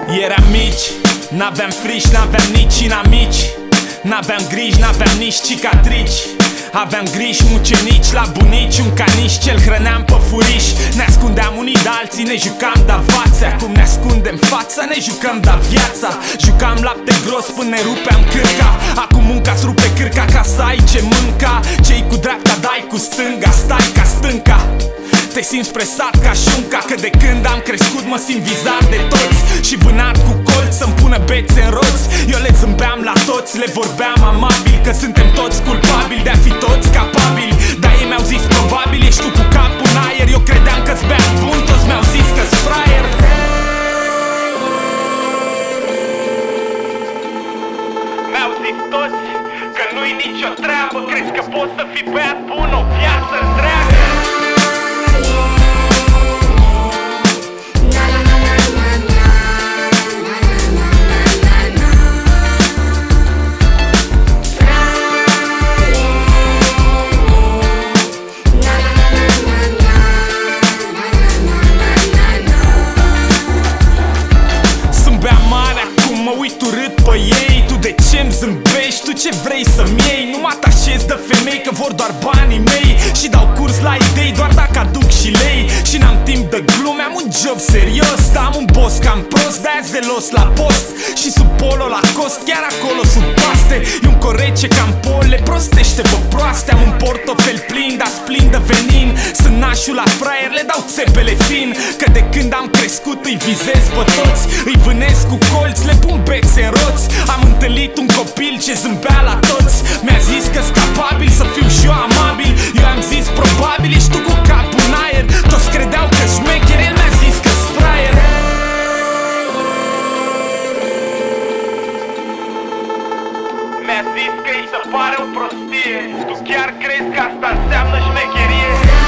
Eram mici, n-aveam frici, n-aveam nici inamici, n-aveam griji, n-aveam nici cicatrici. Aveam griji mucenici la bunici, un caniș ce-l hrăneam pe furiș. Ne ascundeam unii de alții, ne jucam de față. Acum ne ascundem fața, ne jucăm de viața. Jucam lapte gros până ne rupeam cârca. Acum munca-ți rupe cârca ca să ai ce mânca. Ce-i cu dreapta dai cu stânga, stai ca stânca. Te simți presat ca șunca, că de când am crescut mă simt vizat de toți și vânat cu colț să-mi pună bețe în roți. Eu le zâmbeam la toți, le vorbeam amabil, că suntem toți culpabili de a fi toți capabili. Dar ei mi-au zis probabil ești tu cu capul în aer. Eu credeam că-ți bea bun, toți mi-au zis că-ți fraier. Mi-au zis toți că nu-i nicio treabă. Crezi că poți să fii băiat bun o viață întreagă? Pe ei, tu de ce-mi zâmbești? Tu ce vrei să-mi iei? Nu mă atașez de femei că vor doar banii mei și dau curs la idei doar dacă aduc și lei. Și n-am timp de glume, am un job serios, dar am un boss cam prost, de-aia zelos la post. Și sub polo la cost, chiar acolo sub paste e un corece cam pole, prostește pe proaste. Am un portofel plin, dar plin de venin. Sunt nașul la fraier, le dau țepele fin, că de când am crescut îi vizez pe toți. Îi vânesc cu colți, le pun bețe în roți. Am întâlnit un copil ce zâmbea la toți. Mi-a zis că-s capabil să fiu și eu amabil. Eu am zis probabil ești tu cu capul în aer. Toți credeau că șmecher, el mi-a zis că-s fraier. Mi-a zis că îi se pare o prostie. Tu chiar crezi că asta înseamnă șmecherie?